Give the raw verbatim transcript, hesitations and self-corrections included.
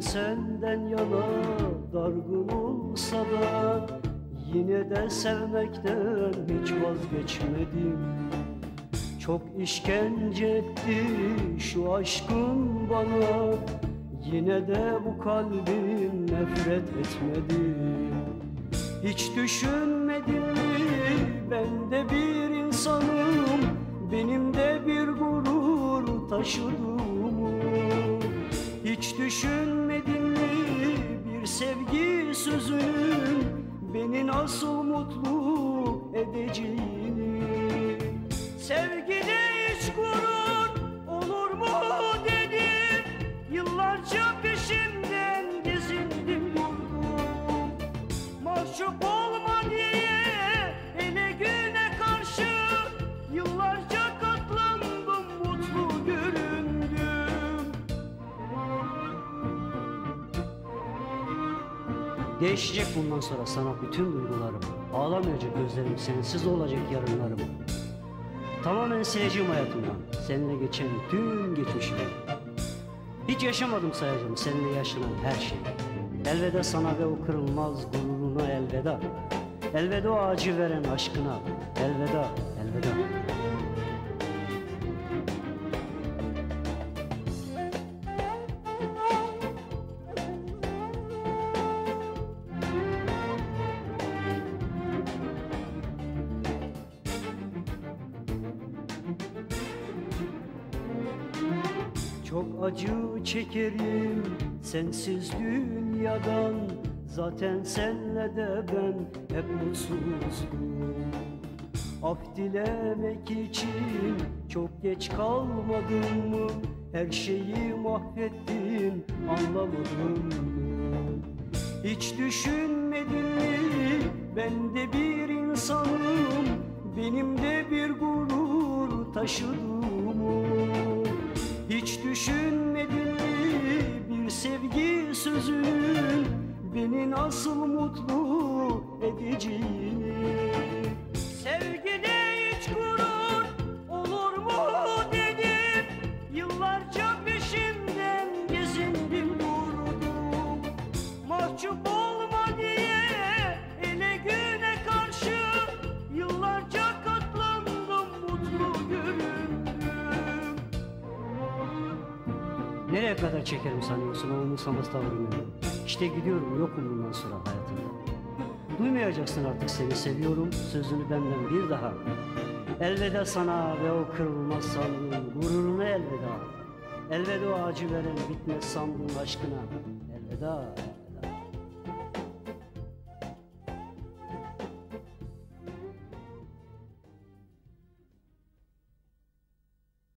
senden yana dargın olsa da yine de sevmekten hiç vazgeçmedim. Çok işkence etti şu aşkın bana, yine de bu kalbim nefret etmedi. Hiç düşünmedin mi ben de bir insanım, benim de bir gurur taşıdığımı? Hiç düşünmedin mi bir sevgi sözünün beni nasıl mutlu edeceğini? Sevgide hiç gurur olur mu dedim, yıllarca peşimden gezindim durdum. Mahcup olma diye ele güne karşı yıllarca katlandım, mutlu göründüm. Değişecek bundan sonra sana bütün duygularım, ağlamayacak gözlerim, sensiz olacak yarınlarım. Tamamen sileceğim hayatımdan seninle geçen tüm geçmişimi. Hiç yaşamadım sayacağım seninle yaşanan her şeyi. Elveda sana ve o kırılmaz gururuna elveda. Elveda o acı veren aşkına. Elveda, elveda. Çok acı çekerim sensiz dünyadan, zaten senle de ben hep mutsuzdum. Af dilemek için çok geç kalmadım mı? Her şeyi mahvettim, anlamadım mı? Hiç düşünmedin mi ben de bir insanım, benim de bir gurur taşıdığımı? Hiç düşünmedin mi bir sevgi sözünün beni nasıl mutlu edeceğini? Sevgide hiç gurur olur mu dedim, yıllarca peşimden gezindim durdum. Mahcup olma diye ele güne karşı yıllarca katlandım, mutlu göründüm. Nereye kadar çekerim sanıyorsun o umursamaz tavrımı? İşte gidiyorum, yokum bundan sonra hayatımda. Duymayacaksın artık seni seviyorum sözünü benden bir daha. Elveda sana ve o kırılmaz sandığın gururuna elveda. Elveda o acı veren bitmez sandığın aşkına. Elveda.